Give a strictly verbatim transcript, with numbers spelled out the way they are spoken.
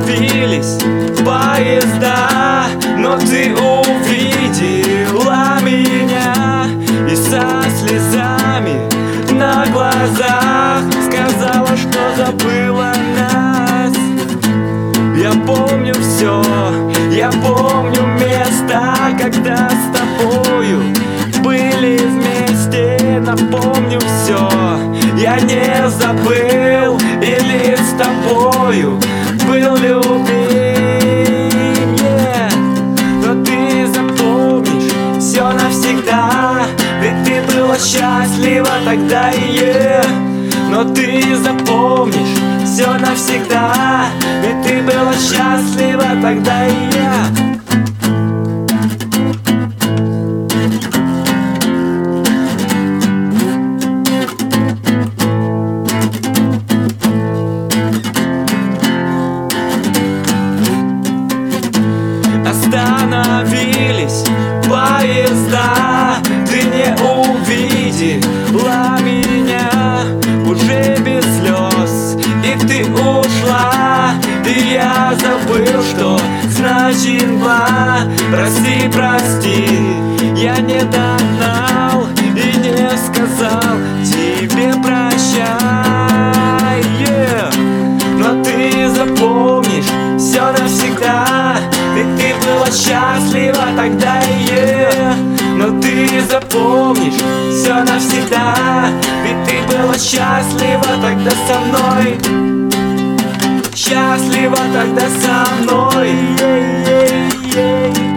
остановились поезда, но ты увидела меня и со слезами на глазах сказала, что забыла нас. Я помню все, я помню место, когда с тобою были вместе. Напомню все, я не забыл, или с тобою был любим, yeah. Но ты запомнишь все навсегда, ведь ты была счастлива тогда, yeah. Но ты запомнишь все навсегда, ведь ты была счастлива тогда, и я. Остановились поезда, ты не увидела меня уже без слез, и ты ушла, и я забыл, что значит два. Прости, прости, я не догнал и не сказал тебе прощай, yeah. Но ты запомнишь все навсегда, ведь ты была счастлива тогда, yeah. Но ты запомнишь все навсегда, ведь ты была счастлива тогда со мной. Счастлива тогда со мной, yeah, yeah, yeah.